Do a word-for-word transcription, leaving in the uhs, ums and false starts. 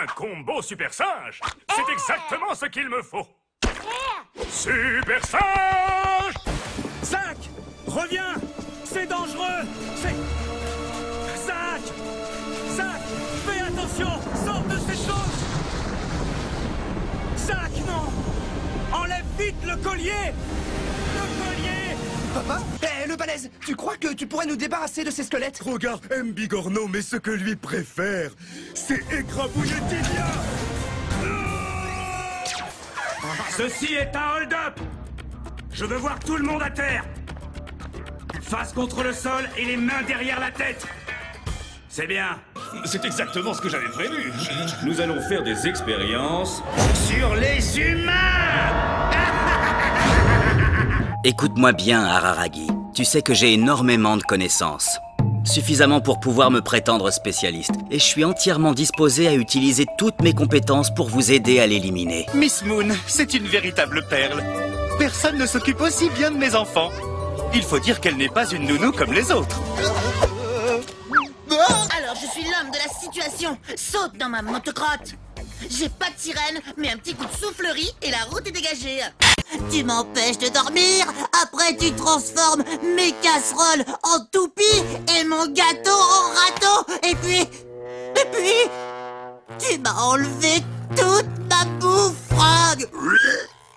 Un combo super singe. C'est exactement ce qu'il me faut. Super singe. Zack, reviens. C'est dangereux. C'est... Zack. Zack, fais attention. Sors de cette chose. Zack, non. Enlève vite le collier. Le collier. Papa? Eh, le balèze, tu crois que tu pourrais nous débarrasser de ces squelettes? Regarde, M. Bigorneau, mais ce que lui préfère, c'est écrabouiller Tilia. Ceci est un hold-up. Je veux voir tout le monde à terre. Face contre le sol et les mains derrière la tête. C'est bien. C'est exactement ce que j'avais prévu. Nous allons faire des expériences sur les humains. Écoute-moi bien, Araragi. Tu sais que j'ai énormément de connaissances. Suffisamment pour pouvoir me prétendre spécialiste. Et je suis entièrement disposé à utiliser toutes mes compétences pour vous aider à l'éliminer. Miss Moon, c'est une véritable perle. Personne ne s'occupe aussi bien de mes enfants. Il faut dire qu'elle n'est pas une nounou comme les autres. Alors je suis l'homme de la situation. Saute dans ma motocrotte. J'ai pas de sirène, mais un petit coup de soufflerie et la route est dégagée. Tu m'empêches de dormir. Après tu transformes mes casseroles en toupies et mon gâteau en râteau. Et puis... Et puis... Tu m'as enlevé